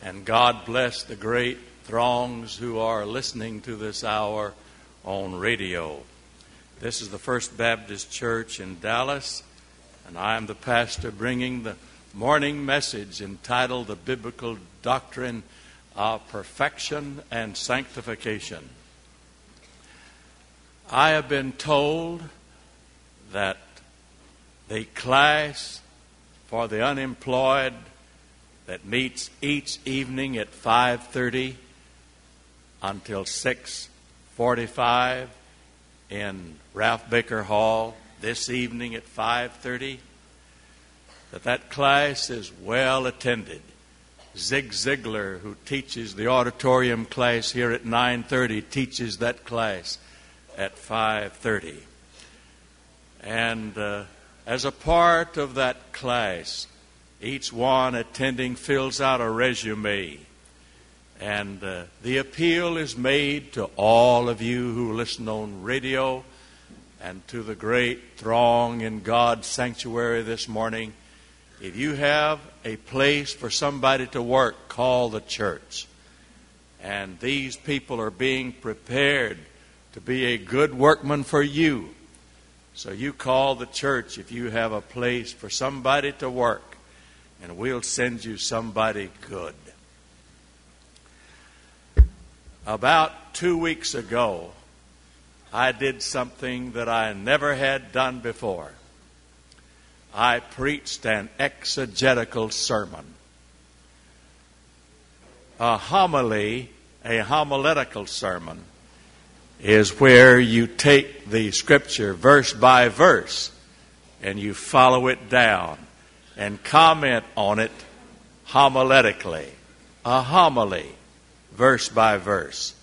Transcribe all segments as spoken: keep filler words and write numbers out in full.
And God bless the great throngs who are listening to this hour on radio. This is the First Baptist Church in Dallas, and I am the pastor bringing the morning message entitled The Biblical Doctrine of Perfection and Sanctification. I have been told that the class for the unemployed that meets each evening at five thirty until six forty-five in Ralph Baker Hall this evening at five thirty, that that class is well attended. Zig Ziglar, who teaches the auditorium class here at nine thirty, teaches that class at five thirty. And uh, as a part of that class, each one attending fills out a resume. And uh, the appeal is made to all of you who listen on radio and to the great throng in God's sanctuary this morning. If you have a place for somebody to work, call the church. And these people are being prepared to be a good workman for you. So you call the church if you have a place for somebody to work, and we'll send you somebody good. About two weeks ago, I did something that I never had done before. I preached an exegetical sermon. A homily, a homiletical sermon, is where you take the scripture verse by verse and you follow it down and comment on it homiletically. A homily, verse by verse.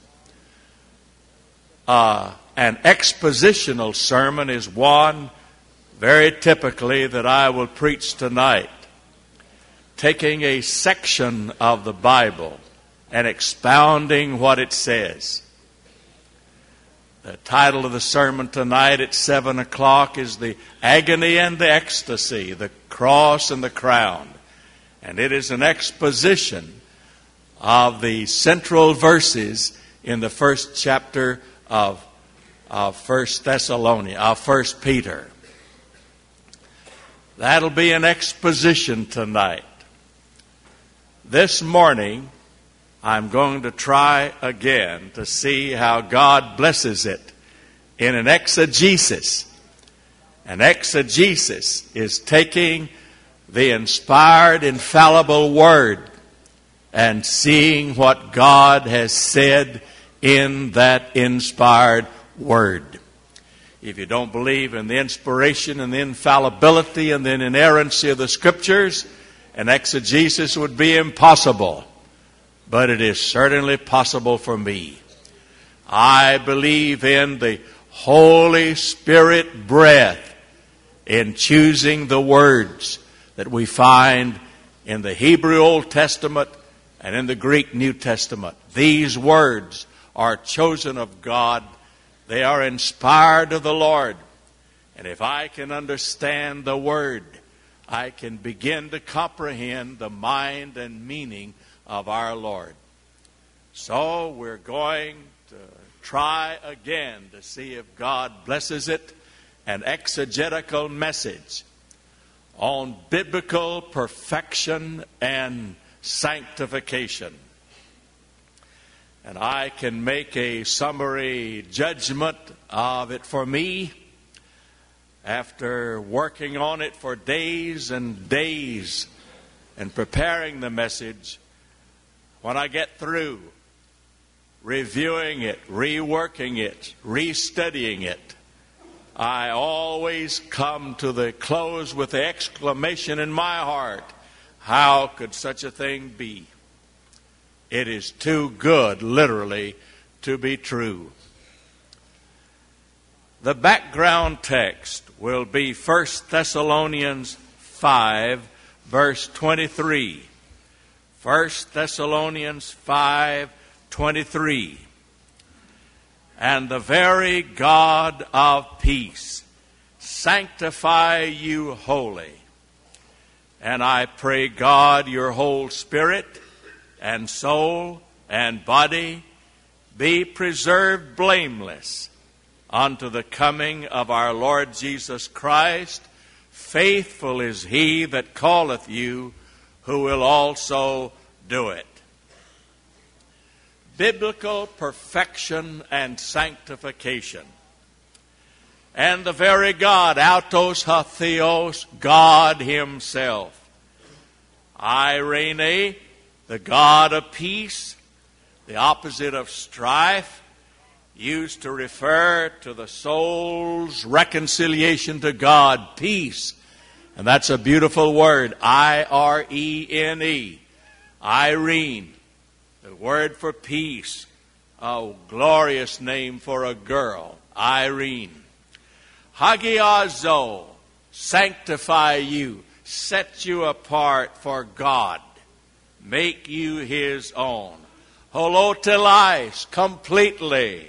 Uh, an expositional sermon is one very typically that I will preach tonight, taking a section of the Bible and expounding what it says. The title of the sermon tonight at seven o'clock is The Agony and the Ecstasy, the Cross and the Crown. And it is an exposition of the central verses in the first chapter of, of First Thessalonians, of First Peter. That'll be an exposition tonight. This morning, I'm going to try again to see how God blesses it in an exegesis. An exegesis is taking the inspired, infallible Word and seeing what God has said in that inspired Word. If you don't believe in the inspiration and the infallibility and the inerrancy of the Scriptures, an exegesis would be impossible. But it is certainly possible for me. I believe in the Holy Spirit breath in choosing the words that we find in the Hebrew Old Testament and in the Greek New Testament. These words are chosen of God. They are inspired of the Lord. And if I can understand the Word, I can begin to comprehend the mind and meaning of our Lord. So we're going to try again to see if God blesses it, an exegetical message on biblical perfection and sanctification. And I can make a summary judgment of it for me after working on it for days and days and preparing the message. When I get through reviewing it, reworking it, restudying it, I always come to the close with the exclamation in my heart, how could such a thing be? It is too good, literally, to be true. The background text will be First Thessalonians five, verse twenty-three. First Thessalonians five twenty-three. And the very God of peace sanctify you wholly. And I pray God your whole spirit, and soul and body be preserved blameless unto the coming of our Lord Jesus Christ. Faithful is he that calleth you, who will also do it. Biblical perfection and sanctification. And the very God, autos ha theos, God himself. Irene, the God of peace, the opposite of strife, used to refer to the soul's reconciliation to God, peace. And that's a beautiful word, I R E N E, Irene, the word for peace. A glorious name for a girl, Irene. Hagiazo, sanctify you, set you apart for God, make you his own. Holotelais, completely.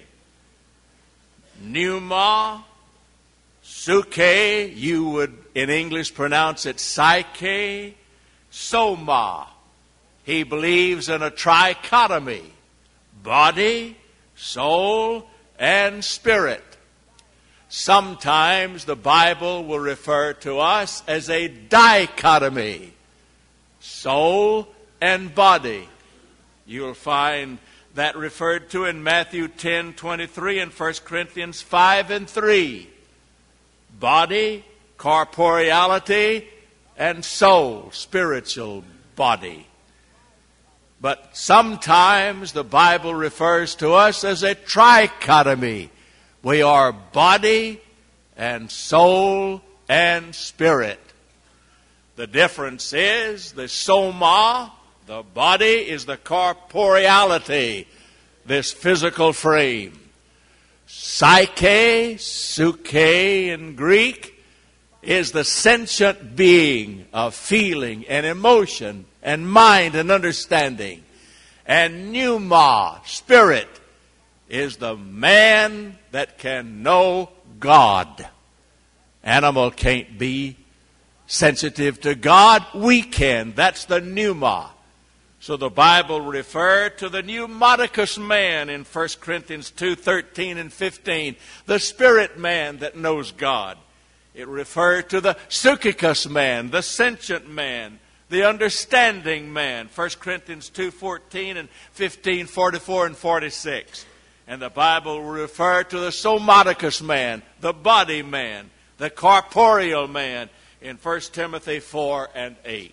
Pneuma, suke, you would in English pronounce it psyche, soma. He believes in a trichotomy, body, soul, and spirit. Sometimes the Bible will refer to us as a dichotomy, soul and body. You'll find that referred to in Matthew ten twenty-three and First Corinthians five and three. Body, corporeality, and soul, spiritual body. But sometimes the Bible refers to us as a trichotomy. We are body and soul and spirit. The difference is the soma, the body, is the corporeality, this physical frame. Psyche, suke in Greek, is the sentient being of feeling and emotion and mind and understanding. And pneuma, spirit, is the man that can know God. Animal can't be sensitive to God. We can. That's the pneuma. So the Bible referred to the pneumaticus man in First Corinthians two thirteen and fifteen, the spirit man that knows God. It referred to the psychicus man, the sentient man, the understanding man, First Corinthians two fourteen and fifteen forty-four and forty-six. And the Bible will refer to the somaticus man, the body man, the corporeal man in First Timothy four and eight.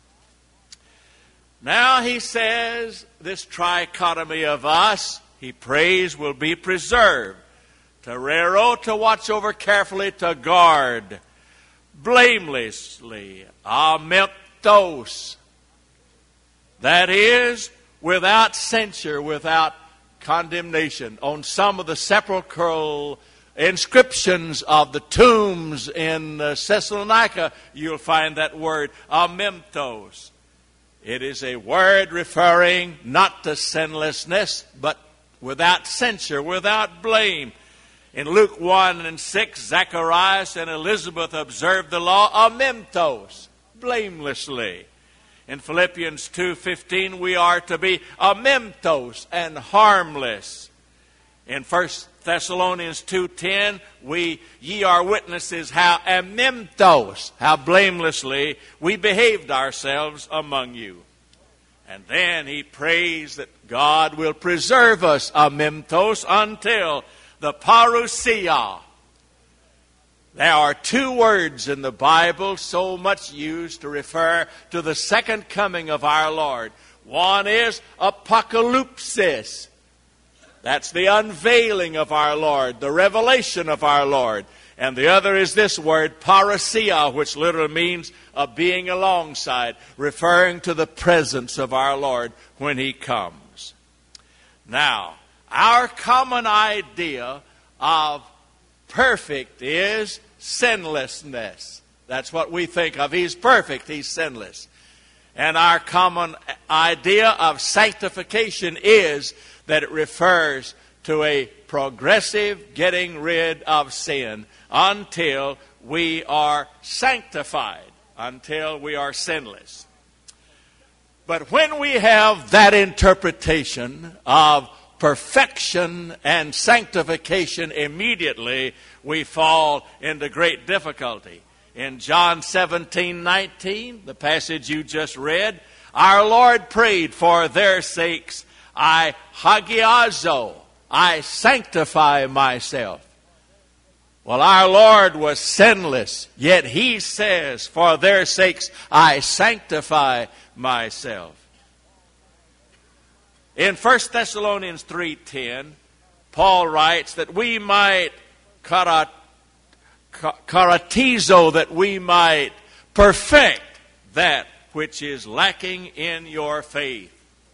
Now he says this trichotomy of us, he prays, will be preserved. Terero, to watch over carefully, to guard, blamelessly, ameptos. That is, without censure, without condemnation. On some of the sepulchral inscriptions of the tombs in uh, Thessalonica, you'll find that word, amemptos. It is a word referring not to sinlessness, but without censure, without blame. In Luke one and six, Zacharias and Elizabeth observed the law amemptos, blamelessly. In Philippians two fifteen, we are to be amemptos and harmless. In First Thessalonians two ten, we, ye are witnesses how amemptos, how blamelessly we behaved ourselves among you. And then he prays that God will preserve us amemptos until the parousia. There are two words in the Bible so much used to refer to the second coming of our Lord. One is apocalypsis. That's the unveiling of our Lord, the revelation of our Lord. And the other is this word, parousia, which literally means a being alongside, referring to the presence of our Lord when he comes. Now, our common idea of perfect is sinlessness. That's what we think of. He's perfect, he's sinless. And our common idea of sanctification is that it refers to a progressive getting rid of sin until we are sanctified, until we are sinless. But when we have that interpretation of perfection and sanctification, immediately we fall into great difficulty. In John seventeen nineteen, the passage you just read, our Lord prayed, for their sakes I hagiazo, I sanctify myself. Well, our Lord was sinless, yet He says, for their sakes I sanctify myself. In First Thessalonians three ten, Paul writes that we might karat, karatizo, that we might perfect that which is lacking in your faith.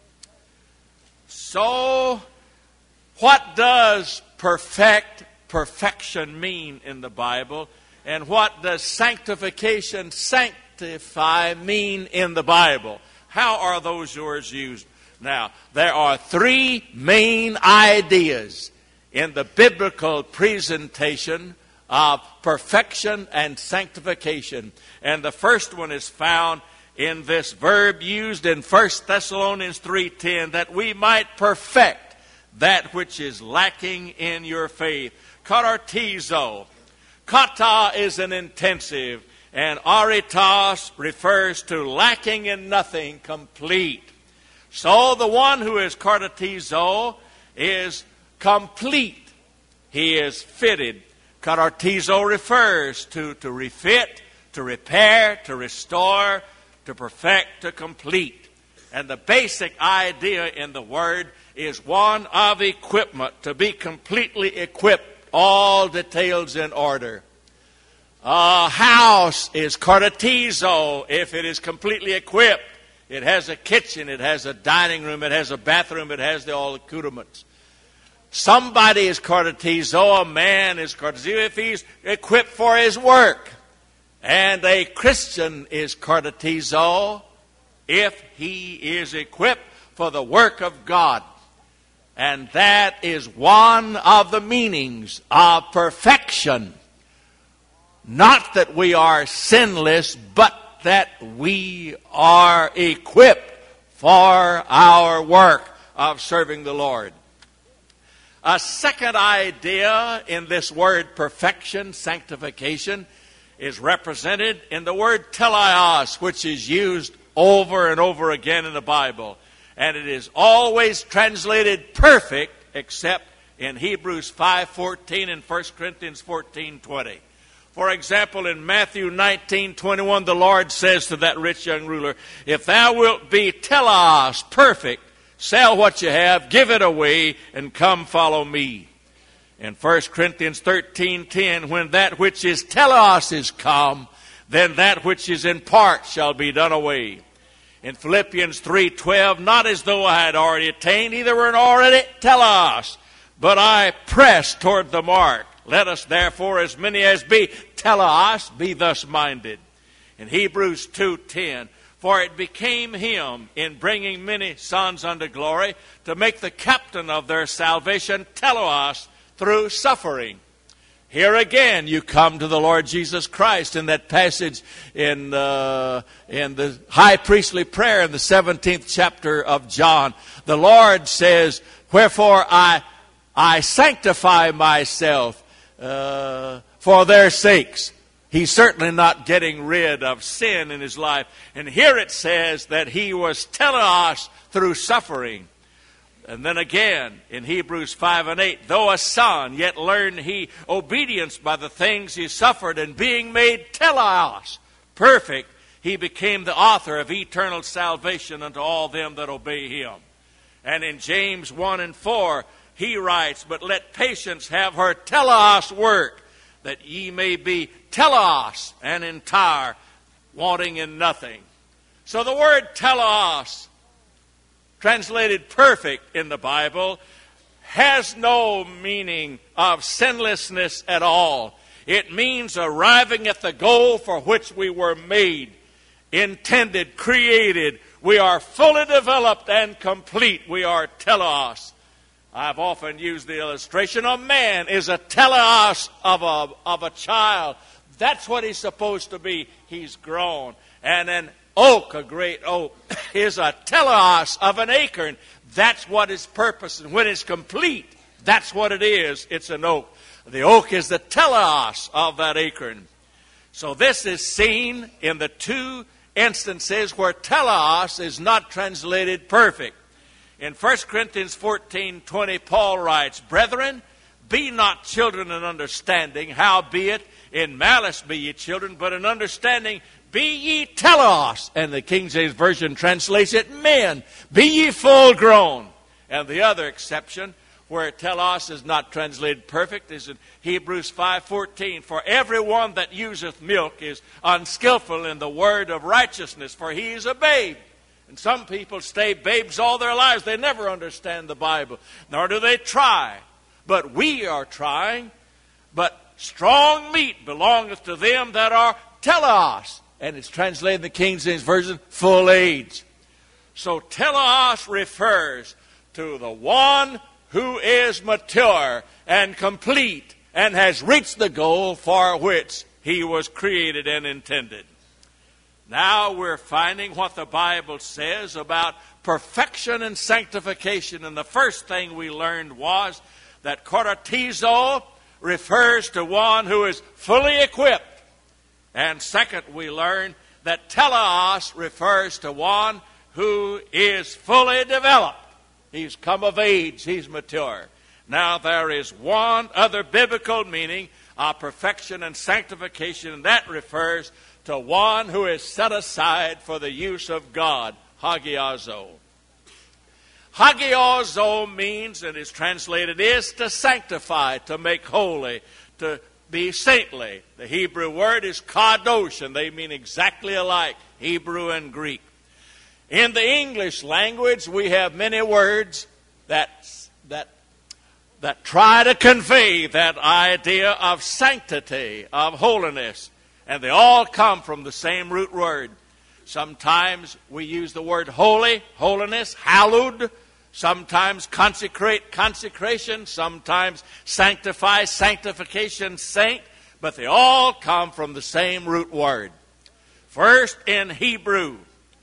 So, what does perfect perfection mean in the Bible? And what does sanctification, sanctify, mean in the Bible? How are those words used? Now, there are three main ideas in the biblical presentation of perfection and sanctification. And the first one is found in this verb used in First Thessalonians three ten, that we might perfect that which is lacking in your faith. Karatizo. Kata is an intensive, and aritas refers to lacking in nothing, complete. So the one who is karatizo is complete. He is fitted. Karatizo refers to, to refit, to repair, to restore, to perfect, to complete. And the basic idea in the word is one of equipment, to be completely equipped, all details in order. A house is karatizo if it is completely equipped. It has a kitchen, it has a dining room, it has a bathroom, it has the all accoutrements. Somebody is karatizo, a man is karatizo if he's equipped for his work. And a Christian is karatizo if he is equipped for the work of God. And that is one of the meanings of perfection. Not that we are sinless, but that we are equipped for our work of serving the Lord. A second idea in this word perfection, sanctification, is represented in the word teleos, which is used over and over again in the Bible. And it is always translated perfect, except in Hebrews five fourteen and First Corinthians fourteen twenty. For example, in Matthew nineteen twenty-one, the Lord says to that rich young ruler, if thou wilt be telos, perfect, sell what you have, give it away, and come follow me. In First Corinthians thirteen ten, when that which is telos is come, then that which is in part shall be done away. In Philippians three twelve, not as though I had already attained, either were already telos, but I press toward the mark. Let us therefore, as many as be telos, be thus minded. In Hebrews two ten, for it became him, in bringing many sons unto glory, to make the captain of their salvation telos through suffering. Here again, you come to the Lord Jesus Christ in that passage in, uh, in the high priestly prayer in the seventeenth chapter of John. The Lord says, wherefore I, I sanctify myself uh, for their sakes. He's certainly not getting rid of sin in his life. And here it says that he was telos through suffering. And then again, in Hebrews five and eight, though a son, yet learned he obedience by the things he suffered, and being made telos, perfect, he became the author of eternal salvation unto all them that obey him. And in James one and four, he writes, but let patience have her telos work, that ye may be telos and entire, wanting in nothing. So the word telos, translated perfect in the Bible, has no meaning of sinlessness at all. It means arriving at the goal for which we were made, intended, created. We are fully developed and complete. We are telos. I've often used the illustration, a man is a telos of a, of a child. That's what he's supposed to be. He's grown. And an oak, a great oak, is a telos of an acorn. That's what its purpose. And when it's complete, that's what it is. It's an oak. The oak is the telos of that acorn. So this is seen in the two instances where telos is not translated perfect. In First Corinthians fourteen twenty, Paul writes, Brethren, be not children in understanding, howbeit in malice be ye children, but in understanding be ye telos. And the King James Version translates it, men, be ye full grown. And the other exception, where telos is not translated perfect, is in Hebrews five fourteen. For everyone that useth milk is unskillful in the word of righteousness, for he is a babe. And some people stay babes all their lives. They never understand the Bible, nor do they try. But we are trying. But strong meat belongeth to them that are telos. And it's translated in the King James Version, full age. So telos refers to the one who is mature and complete and has reached the goal for which he was created and intended. Now we're finding what the Bible says about perfection and sanctification. And the first thing we learned was that katartizo refers to one who is fully equipped. And second, we learned that telos refers to one who is fully developed. He's come of age. He's mature. Now there is one other biblical meaning of perfection and sanctification, and that refers to one who is set aside for the use of God, hagiazo. Hagiazo means, and is translated, is to sanctify, to make holy, to be saintly. The Hebrew word is kadosh, and they mean exactly alike, Hebrew and Greek. In the English language, we have many words that, that, that try to convey that idea of sanctity, of holiness. And they all come from the same root word. Sometimes we use the word holy, holiness, hallowed. Sometimes consecrate, consecration. Sometimes sanctify, sanctification, saint. But they all come from the same root word. First, in Hebrew,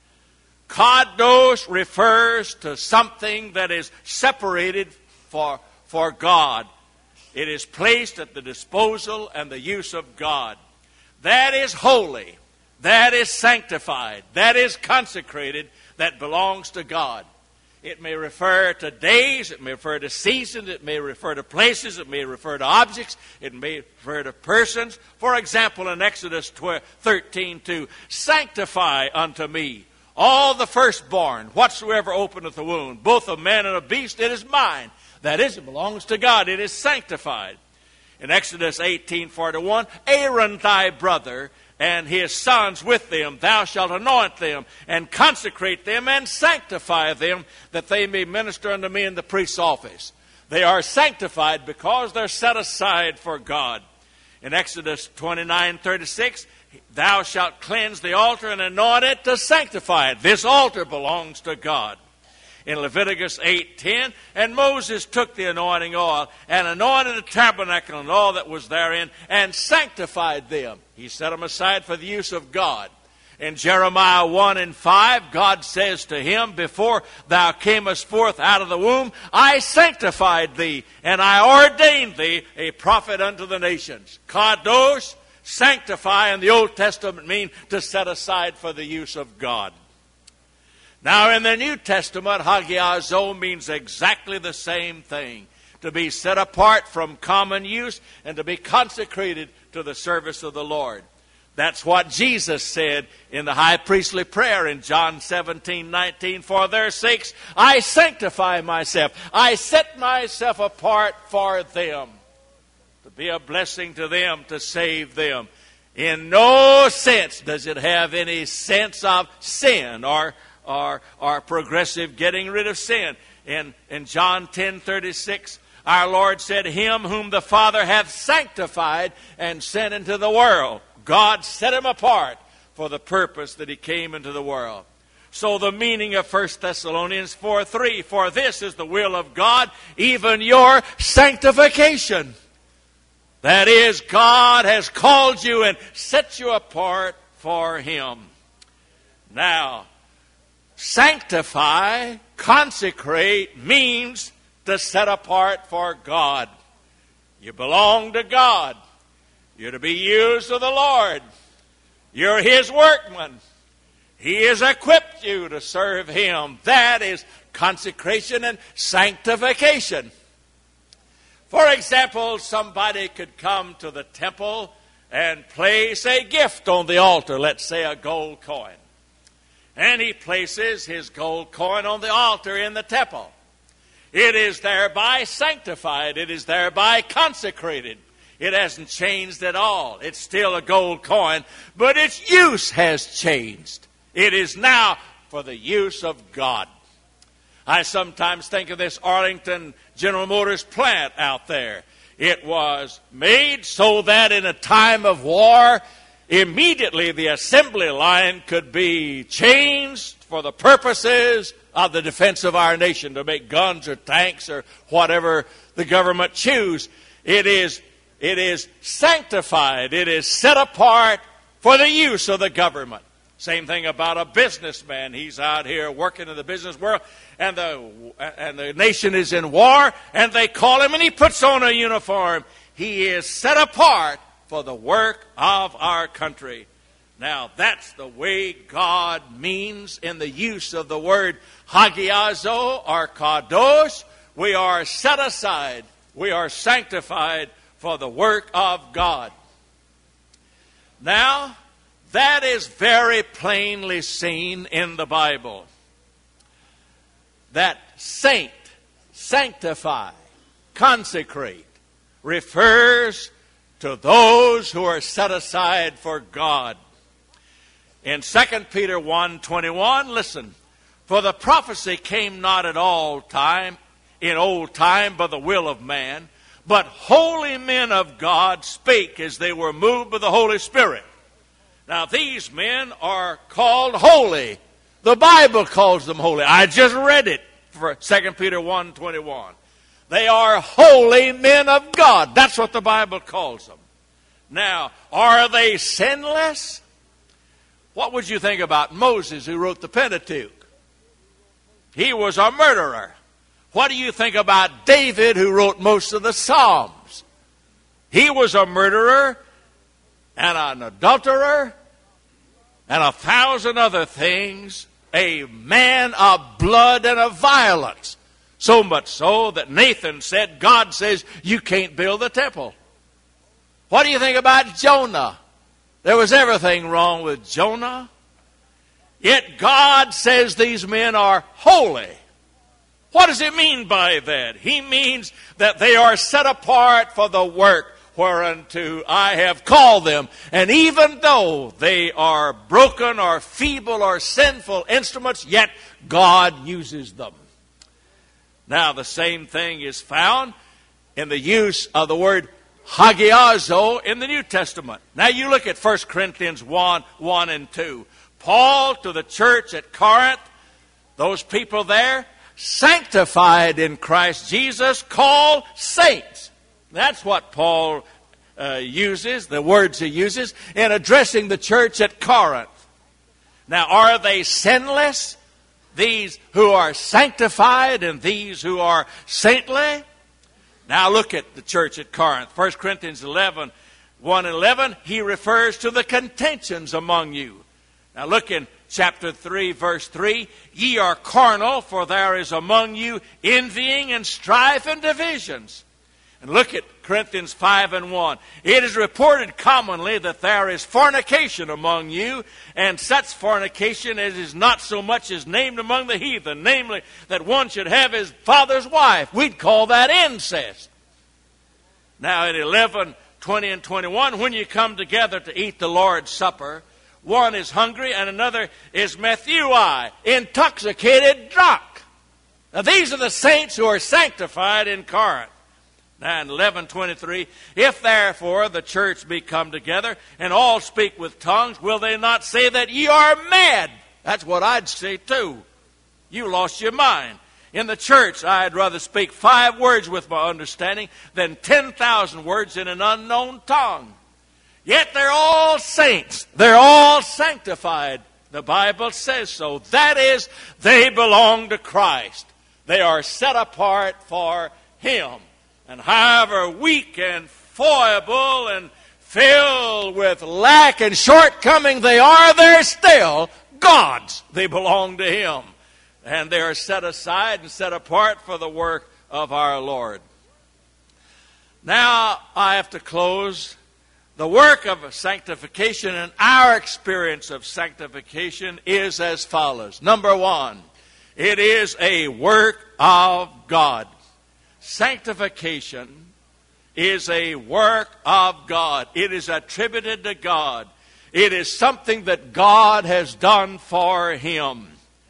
kadosh refers to something that is separated for, for God. It is placed at the disposal and the use of God. That is holy. That is sanctified. That is consecrated. That belongs to God. It may refer to days. It may refer to seasons. It may refer to places. It may refer to objects. It may refer to persons. For example, in Exodus thirteen two, sanctify unto me all the firstborn, whatsoever openeth the womb, both of man and of beast, it is mine. That is, it belongs to God. It is sanctified. In Exodus eighteen forty-one, Aaron thy brother and his sons with them, thou shalt anoint them and consecrate them and sanctify them, that they may minister unto me in the priest's office. They are sanctified because they're set aside for God. In Exodus twenty-nine thirty-six, thou shalt cleanse the altar and anoint it to sanctify it. This altar belongs to God. In Leviticus eight ten, and Moses took the anointing oil and anointed the tabernacle and all that was therein and sanctified them. He set them aside for the use of God. In Jeremiah one and five, God says to him, before thou camest forth out of the womb, I sanctified thee, and I ordained thee a prophet unto the nations. Kadosh, sanctify in the Old Testament means to set aside for the use of God. Now in the New Testament, hagiazo means exactly the same thing. To be set apart from common use and to be consecrated to the service of the Lord. That's what Jesus said in the high priestly prayer in John seventeen nineteen. For their sakes I sanctify myself. I set myself apart for them. To be a blessing to them, to save them. In no sense does it have any sense of sin or, or, or progressive getting rid of sin. In, in John ten thirty-six, our Lord said, him whom the Father hath sanctified and sent into the world. God set him apart for the purpose that he came into the world. So the meaning of First Thessalonians four three, for this is the will of God, even your sanctification. That is, God has called you and set you apart for him. Now, sanctify, consecrate means to set apart for God. You belong to God. You're to be used of the Lord. You're His workman. He has equipped you to serve Him. That is consecration and sanctification. For example, somebody could come to the temple and place a gift on the altar, let's say a gold coin. And he places his gold coin on the altar in the temple. It is thereby sanctified. It is thereby consecrated. It hasn't changed at all. It's still a gold coin, but its use has changed. It is now for the use of God. I sometimes think of this Arlington General Motors plant out there. It was made so that in a time of war, immediately the assembly line could be changed for the purposes of the defense of our nation, to make guns or tanks or whatever the government choose. It is, it is sanctified. It is set apart for the use of the government. Same thing about a businessman. He's out here working in the business world, and the, and the nation is in war, and they call him, and he puts on a uniform. He is set apart for the work of our country. Now, that's the way God means in the use of the word hagiazo or kadosh. We are set aside. We are sanctified for the work of God. Now, that is very plainly seen in the Bible. That saint, sanctify, consecrate refers to those who are set aside for God. In Second Peter one twenty-one, listen, for the prophecy came not at all time, in old time, by the will of man, but holy men of God spake as they were moved by the Holy Spirit. Now, these men are called holy. The Bible calls them holy. I just read it for Second Peter one twenty-one. They are holy men of God. That's what the Bible calls them. Now, are they sinless? What would you think about Moses, who wrote the Pentateuch? He was a murderer. What do you think about David, who wrote most of the Psalms? He was a murderer and an adulterer and a thousand other things, a man of blood and of violence. So much so that Nathan said, God says, you can't build the temple. What do you think about Jonah? There was everything wrong with Jonah. Yet God says these men are holy. What does it mean by that? He means that they are set apart for the work whereunto I have called them. And even though they are broken or feeble or sinful instruments, yet God uses them. Now, the same thing is found in the use of the word hagiazo in the New Testament. Now, you look at First Corinthians one, one and two. Paul to the church at Corinth, those people there, sanctified in Christ Jesus, called saints. That's what Paul uh, uses, the words he uses, in addressing the church at Corinth. Now, are they sinless? These who are sanctified and these who are saintly? Now look at the church at Corinth. First Corinthians eleven, one and eleven, he refers to the contentions among you. Now look in chapter three, verse three. Ye are carnal, for there is among you envying and strife and divisions. And look at Corinthians five and one. It is reported commonly that there is fornication among you, and such fornication as is not so much as named among the heathen, namely that one should have his father's wife. We'd call that incest. Now in eleven, twenty and twenty-one, when you come together to eat the Lord's Supper, one is hungry and another is methuai, intoxicated, drunk. Now these are the saints who are sanctified in Corinth. Now in eleven twenty-three, if therefore the church be come together and all speak with tongues, will they not say that ye are mad? That's what I'd say too. You lost your mind. In the church, I'd rather speak five words with my understanding than ten thousand words in an unknown tongue. Yet they're all saints. They're all sanctified The Bible says so. That is, they belong to Christ. They are set apart for Him. And however weak and foible and filled with lack and shortcoming they are, they're still God's. They belong to Him. And they are set aside and set apart for the work of our Lord. Now, I have to close. The work of sanctification and our experience of sanctification is as follows. Number one, it is a work of God. Sanctification is a work of God. It is attributed to God. It is something that God has done for Him.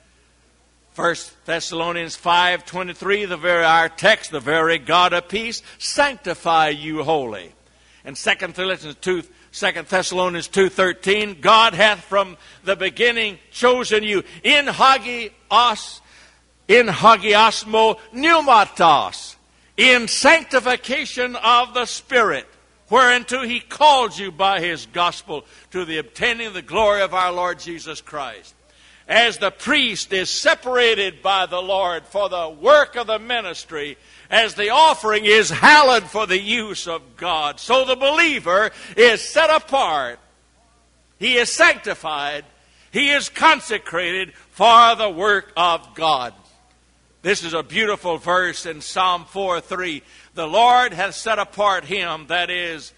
First Thessalonians five twenty-three, the very our text, the very God of peace, sanctify you wholly. And Second Thessalonians two thirteen, God hath from the beginning chosen you in hagios, in hagiosmo pneumatos, in sanctification of the Spirit, whereunto He called you by His gospel to the obtaining of the glory of our Lord Jesus Christ. As the priest is separated by the Lord for the work of the ministry, as the offering is hallowed for the use of God, so the believer is set apart. He is sanctified. He is consecrated for the work of God. This is a beautiful verse in Psalm four three. The Lord hath set apart him, that is,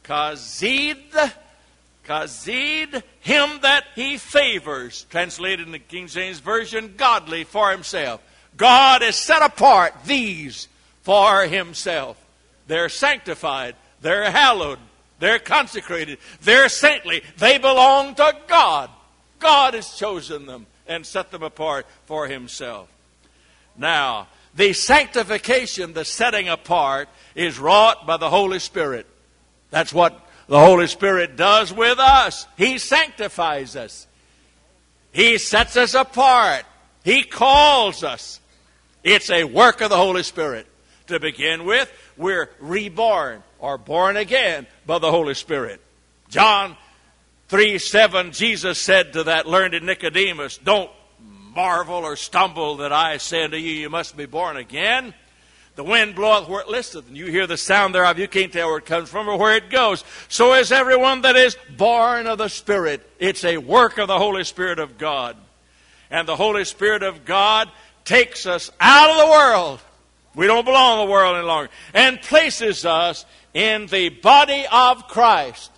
Kazid, Kazid, him that He favors. Translated in the King James Version, godly for Himself. God has set apart these for Himself. They're sanctified. They're hallowed. They're consecrated. They're saintly. They belong to God. God has chosen them and set them apart for Himself. Now, the sanctification, the setting apart, is wrought by the Holy Spirit. That's what the Holy Spirit does with us. He sanctifies us. He sets us apart. He calls us. It's a work of the Holy Spirit. To begin with, we're reborn or born again by the Holy Spirit. John three seven, Jesus said to that learned Nicodemus, don't marvel or stumble that I say unto you, you must be born again. The wind bloweth where it listeth, and you hear the sound thereof. You can't tell where it comes from or where it goes. So is everyone that is born of the Spirit. It's a work of the Holy Spirit of God. And the Holy Spirit of God takes us out of the world. We don't belong in the world any longer. And places us in the body of Christ.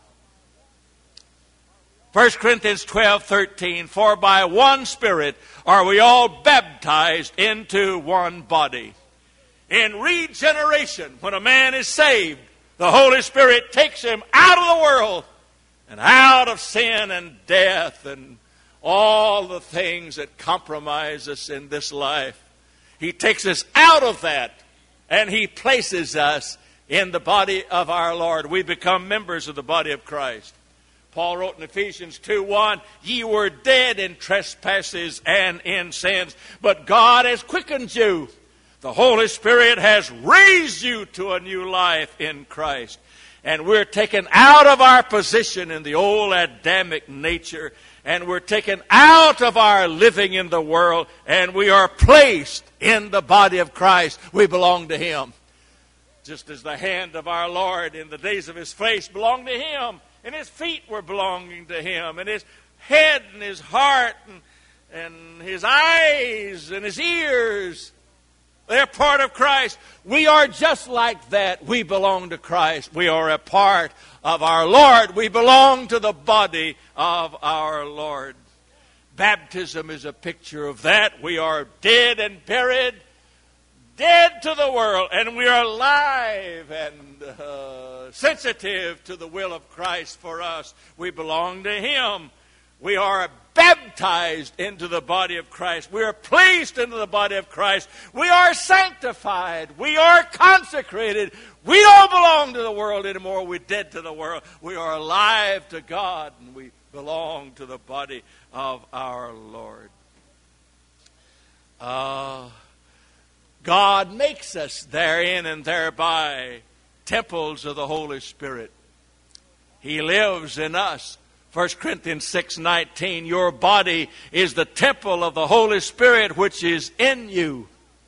First Corinthians twelve thirteen, for by one Spirit are we all baptized into one body. In regeneration, when a man is saved, the Holy Spirit takes him out of the world and out of sin and death and all the things that compromise us in this life. He takes us out of that and He places us in the body of our Lord. We become members of the body of Christ. Paul wrote in Ephesians two one, ye were dead in trespasses and in sins, but God has quickened you. The Holy Spirit has raised you to a new life in Christ. And we're taken out of our position in the old Adamic nature. And we're taken out of our living in the world. And we are placed in the body of Christ. We belong to Him. Just as the hand of our Lord in the days of His face belonged to Him. And His feet were belonging to Him. And His head and His heart and, and His eyes and His ears, they're part of Christ. We are just like that. We belong to Christ. We are a part of our Lord. We belong to the body of our Lord. Baptism is a picture of that. We are dead and buried, dead to the world, and we are alive and uh, sensitive to the will of Christ for us. We belong to Him. We are baptized into the body of Christ. We are placed into the body of Christ. We are sanctified. We are consecrated. We don't belong to the world anymore. We're dead to the world. We are alive to God, and we belong to the body of our Lord. Uh, God makes us therein and thereby temples of the Holy Spirit. He lives in us First Corinthians six nineteen, your body is the temple of the Holy Spirit which is in you.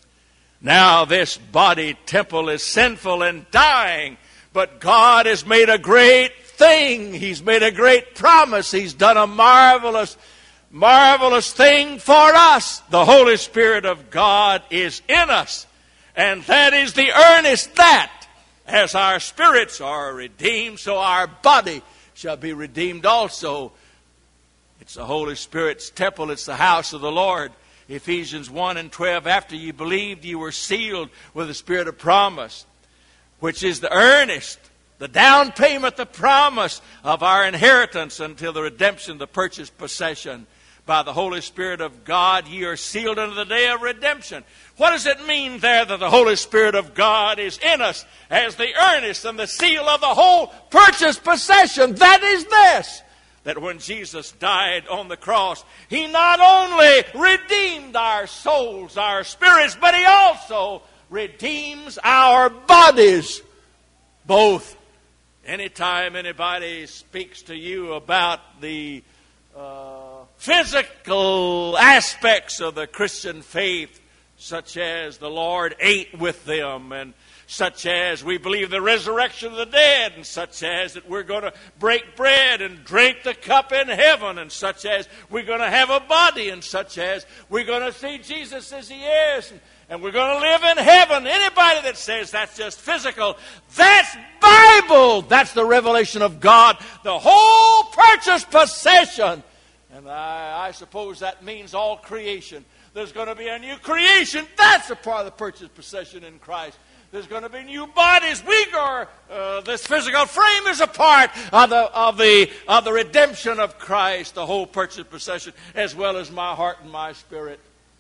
Now this body temple is sinful and dying, but God has made a great thing. He's made a great promise. He's done a marvelous, marvelous thing for us. The Holy Spirit of God is in us. And that is the earnest that, as our spirits are redeemed, so our body shall be redeemed also. It's the Holy Spirit's temple. It's the house of the Lord. Ephesians one and twelve, after you believed, you were sealed with the Spirit of promise, which is the earnest, the down payment, the promise of our inheritance until the redemption, the purchased possession. By the Holy Spirit of God, ye are sealed unto the day of redemption. What does it mean there that the Holy Spirit of God is in us as the earnest and the seal of the whole purchased possession? That is this, that when Jesus died on the cross, He not only redeemed our souls, our spirits, but He also redeems our bodies. Both. Anytime anybody speaks to you about the uh, physical aspects of the Christian faith, such as the Lord ate with them, and such as we believe the resurrection of the dead, and such as that we're going to break bread and drink the cup in heaven, and such as we're going to have a body, and such as we're going to see Jesus as He is, and, and we're going to live in heaven. Anybody that says that's just physical, that's Bible. That's the revelation of God, the whole purchased possession. And I, I suppose that means all creation. There's going to be a new creation. That's a part of the purchased possession in Christ. There's going to be new bodies. We are, uh, this physical frame is a part of the, of, the, of the redemption of Christ, the whole purchased possession, as well as my heart and my spirit.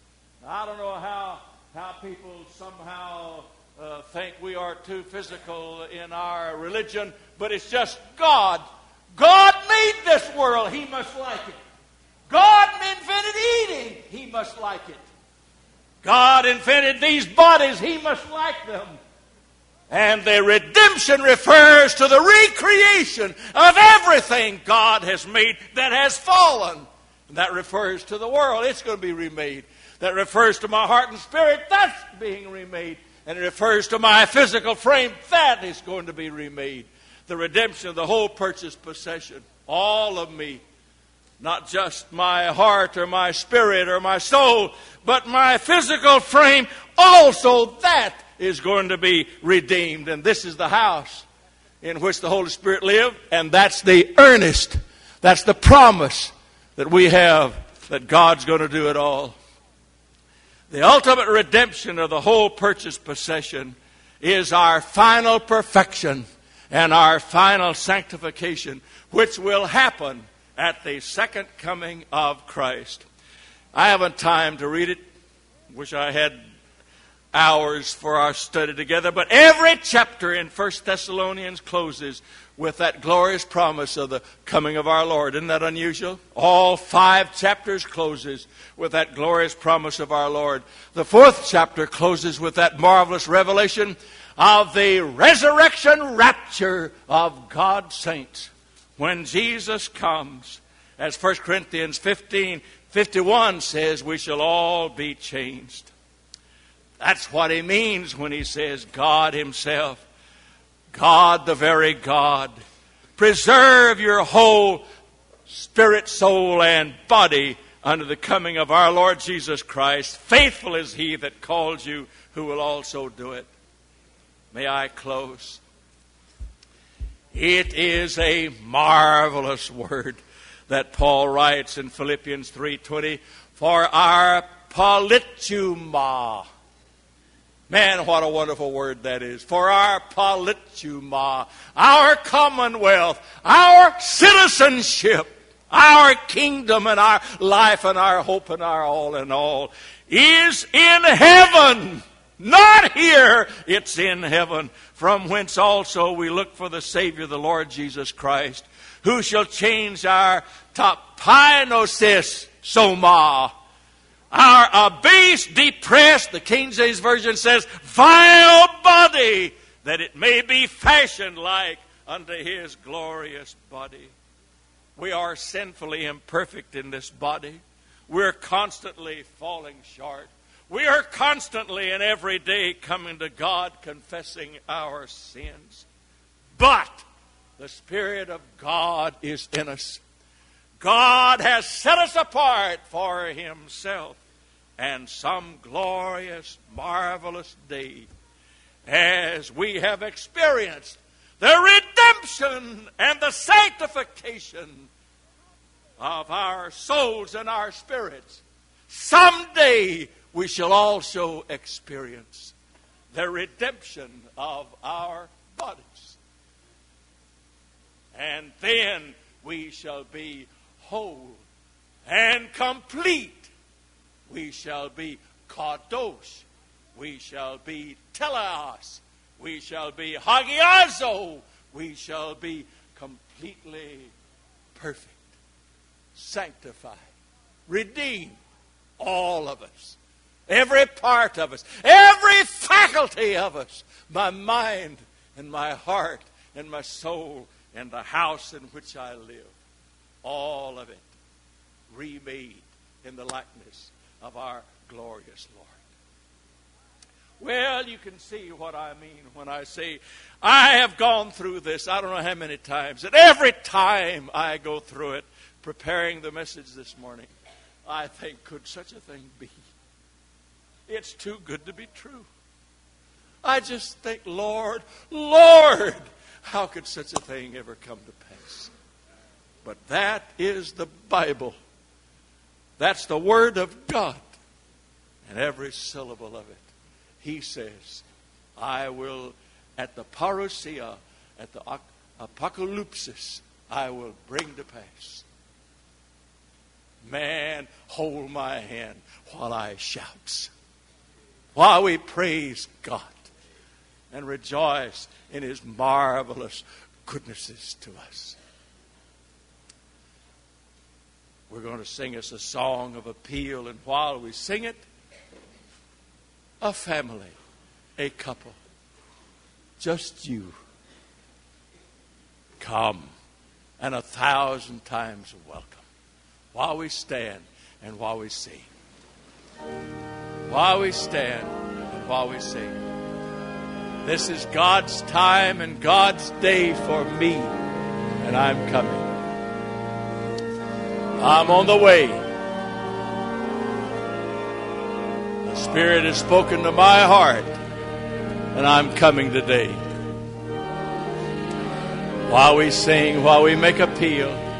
I don't know how, how people somehow uh, think we are too physical in our religion, but it's just God. God made this world. He must like it. God invented eating. He must like it. God invented these bodies. He must like them. And the redemption refers to the recreation of everything God has made that has fallen. And that refers to the world. It's going to be remade. That refers to my heart and spirit. That's being remade. And it refers to my physical frame. That is going to be remade. The redemption of the whole purchased possession. All of me. Not just my heart or my spirit or my soul, but my physical frame also, that is going to be redeemed. And this is the house in which the Holy Spirit lived, and that's the earnest, that's the promise that we have that God's going to do it all. The ultimate redemption of the whole purchased possession is our final perfection and our final sanctification, which will happen at the second coming of Christ. I haven't time to read it. Wish I had hours for our study together. But every chapter in First Thessalonians closes with that glorious promise of the coming of our Lord. Isn't that unusual? All five chapters closes with that glorious promise of our Lord. The fourth chapter closes with that marvelous revelation of the resurrection rapture of God's saints. When Jesus comes, as First Corinthians fifteen fifty-one says, we shall all be changed. That's what He means when He says God Himself, God the very God, preserve your whole spirit, soul, and body unto the coming of our Lord Jesus Christ. Faithful is He that called you, who will also do it. May I close? It is a marvelous word that Paul writes in Philippians three twenty, for our polituma. Man, what a wonderful word that is. For our polituma, our commonwealth, our citizenship, our kingdom and our life and our hope and our all in all is in heaven. Not here, it's in heaven, from whence also we look for the Savior, the Lord Jesus Christ, who shall change our tapinosis soma, our abased, depressed, the King James Version says, vile body, that it may be fashioned like unto His glorious body. We are sinfully imperfect in this body. We're constantly falling short. We are constantly and every day coming to God confessing our sins. But the Spirit of God is in us. God has set us apart for Himself. And some glorious, marvelous day, as we have experienced the redemption and the sanctification of our souls and our spirits, someday we shall also experience the redemption of our bodies. And then we shall be whole and complete. We shall be kadosh. We shall be teleos. We shall be hagiazo. We shall be completely perfect, sanctified, redeemed. All of us. Every part of us. Every faculty of us. My mind and my heart and my soul and the house in which I live. All of it remade in the likeness of our glorious Lord. Well, you can see what I mean when I say I have gone through this I don't know how many times. And every time I go through it, preparing the message this morning, I think, could such a thing be? It's too good to be true. I just think, Lord, Lord, how could such a thing ever come to pass? But that is the Bible. That's the Word of God. And every syllable of it. He says, I will, at the parousia, at the apocalypsis, I will bring to pass. Man, hold my hand while I shouts. While we praise God and rejoice in His marvelous goodnesses to us. We're going to sing us a song of appeal, and while we sing it, a family, a couple, just you, come, and a thousand times welcome, while we stand and while we sing. While we stand and while we sing. This is God's time and God's day for me, and I'm coming. I'm on the way. The Spirit has spoken to my heart, and I'm coming today. While we sing, while we make appeal,